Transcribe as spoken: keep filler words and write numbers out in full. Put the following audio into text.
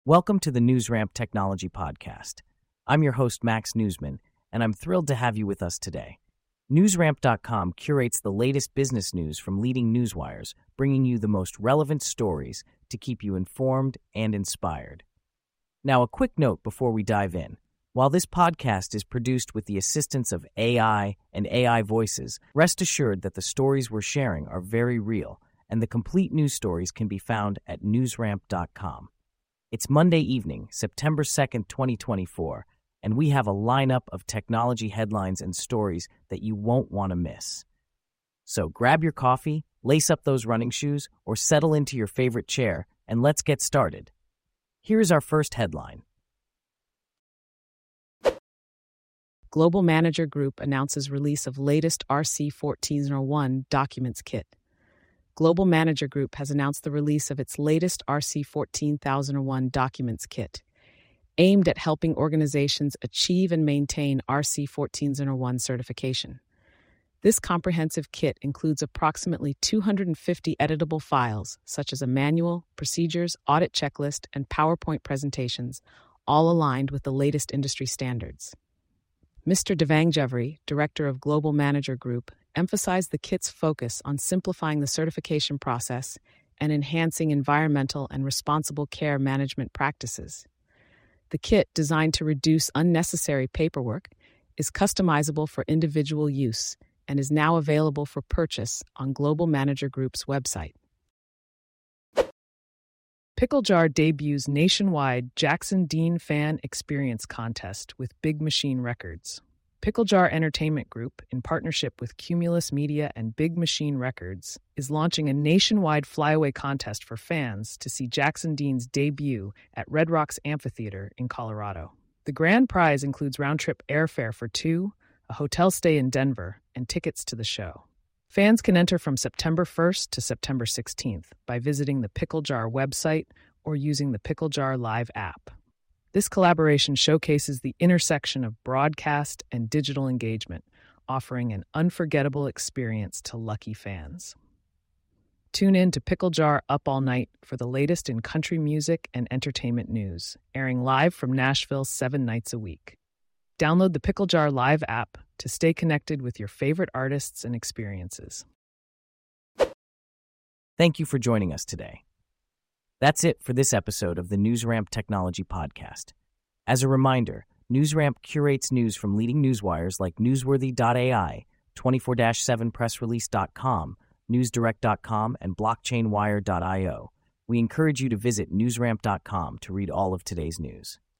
Welcome to the NewsRamp Technology Podcast. I'm your host, Max Newsman, and I'm thrilled to have you with us today. NewsRamp dot com curates the latest business news from leading newswires, bringing you the most relevant stories to keep you informed and inspired. Now, a quick note before we dive in. While this podcast is produced with the assistance of A I and A I voices, rest assured that the stories we're sharing are very real, and the complete news stories can be found at NewsRamp dot com. It's Monday evening, September second, twenty twenty-four, and we have a lineup of technology headlines and stories that you won't want to miss. So grab your coffee, lace up those running shoes, or settle into your favorite chair, and let's get started. Here's our first headline. Global Manager Group announces release of latest R C fourteen oh one Documents Kit. Global Manager Group has announced the release of its latest R C fourteen oh one Documents Kit, aimed at helping organizations achieve and maintain R C fourteen oh one certification. This comprehensive kit includes approximately two hundred fifty editable files, such as a manual, procedures, audit checklist, and PowerPoint presentations, all aligned with the latest industry standards. Mister Devang Javeri, Director of Global Manager Group, emphasized the kit's focus on simplifying the certification process and enhancing environmental and responsible care management practices. The kit, designed to reduce unnecessary paperwork, is customizable for individual use and is now available for purchase on Global Manager Group's website. Pickle Jar debuts nationwide Jackson Dean Fan Experience Contest with Big Machine Records. Pickle Jar Entertainment Group, in partnership with Cumulus Media and Big Machine Records, is launching a nationwide flyaway contest for fans to see Jackson Dean's debut at Red Rocks Amphitheater in Colorado. The grand prize includes round-trip airfare for two, a hotel stay in Denver, and tickets to the show. Fans can enter from September first to September sixteenth by visiting the Pickle Jar website or using the Pickle Jar Live app. This collaboration showcases the intersection of broadcast and digital engagement, offering an unforgettable experience to lucky fans. Tune in to Pickle Jar Up All Night for the latest in country music and entertainment news, airing live from Nashville seven nights a week. Download the Pickle Jar Live app to stay connected with your favorite artists and experiences. Thank you for joining us today. That's it for this episode of the NewsRamp Technology Podcast. As a reminder, NewsRamp curates news from leading newswires like Newsworthy dot A I, twenty-four seven press release dot com, newsdirect dot com, and blockchain wire dot io. We encourage you to visit newsramp dot com to read all of today's news.